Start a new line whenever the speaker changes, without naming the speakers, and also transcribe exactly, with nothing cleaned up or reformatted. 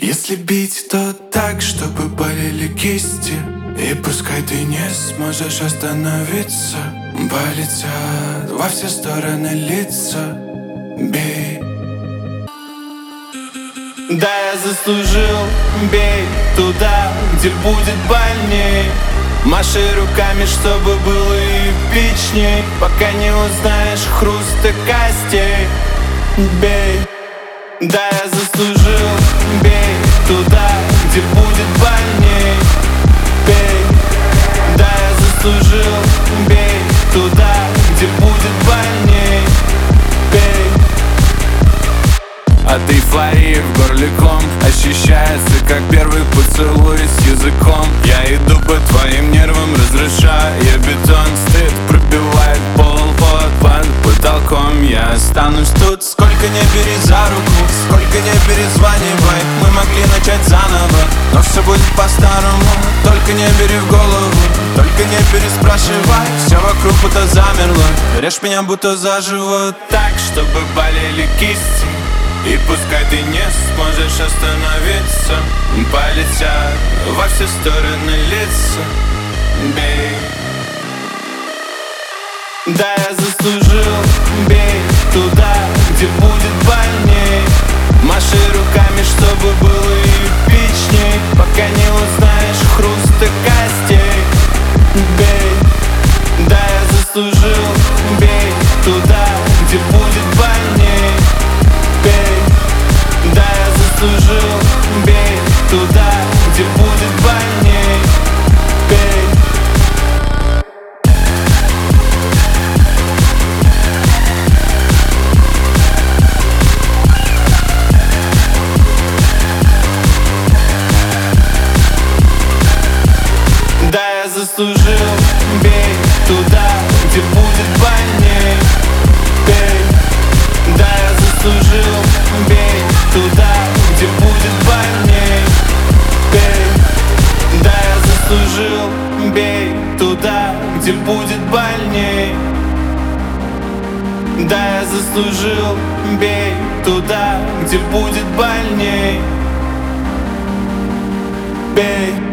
Если бить, то так, чтобы болели кисти. И пускай ты не сможешь остановиться, полетят во все стороны лица. Бей. Да, я заслужил, бей туда, где будет больней. Маши руками, чтобы было эпичней, пока не узнаешь хруста костей. Бей. Да, я заслужил, бей туда, где будет больней. Бей. Да, я заслужил, бей туда, где будет больней. Бей. От эйфории в горле ком ощущается, как первый поцелуй с языком. Я иду по твоим нервам, разрушая бетон. Стыд пробивает пол под, под потолком. Я останусь тут, сколько не бери за руку, сколько не перезванивай. Мы могли начать заново, но все будет по-старому. Только не бери в голову, только не переспрашивай. Все вокруг будто замерло, режь меня будто заживо. Так, чтобы болели кисти. И пускай ты не сможешь остановиться, полетят во все стороны лица. Бей. Да, я заслужил, бей туда, где будет больней. Маши руками, чтобы было эпичней, пока не узнаешь хруста костей. Бей. Да, я заслужил, бей туда, где будет больней. Бей. Да, я заслужил, бей туда, где будет больней. Бей. Да, я заслужил, бей туда, где будет больней. Бей. Да, я заслужил, бей туда, где будет больней. Бей. Да, я заслужил, бей туда, где будет больней. Да, я заслужил, бей туда, где будет больней. Бей.